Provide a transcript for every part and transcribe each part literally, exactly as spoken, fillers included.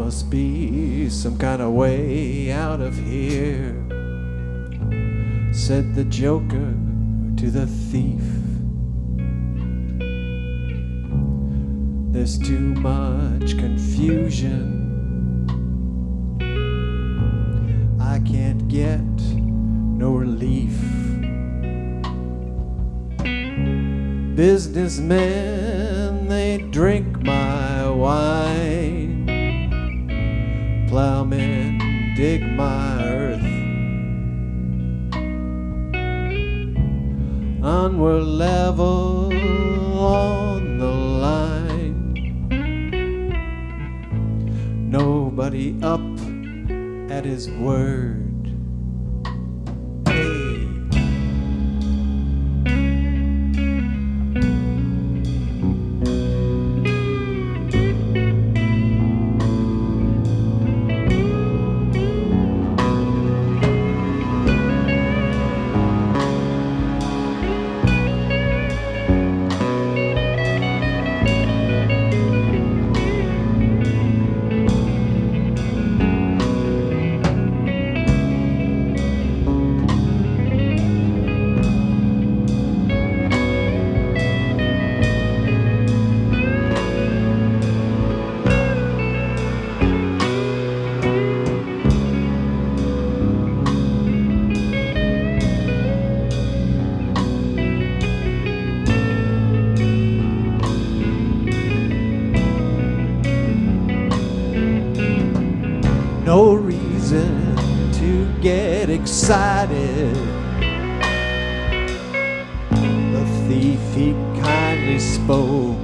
must be some kind of way out of here, said the joker to the thief. There's too much confusion, I can't get no relief. Businessmen, they drink my wine, plowmen dig my earth, and we're level on the line. Nobody up at his word. No reason to get excited. The thief, he kindly spoke.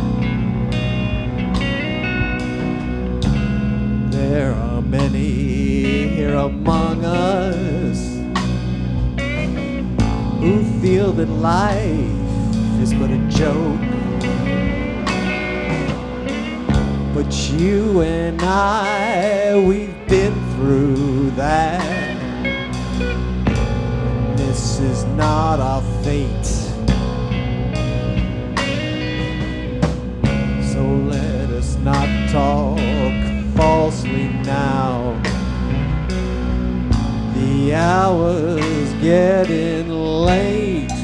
There are many here among us who feel that life is but a joke. But you and I, we've been through that. This is not our fate. So let us not talk falsely now. The hour's getting late.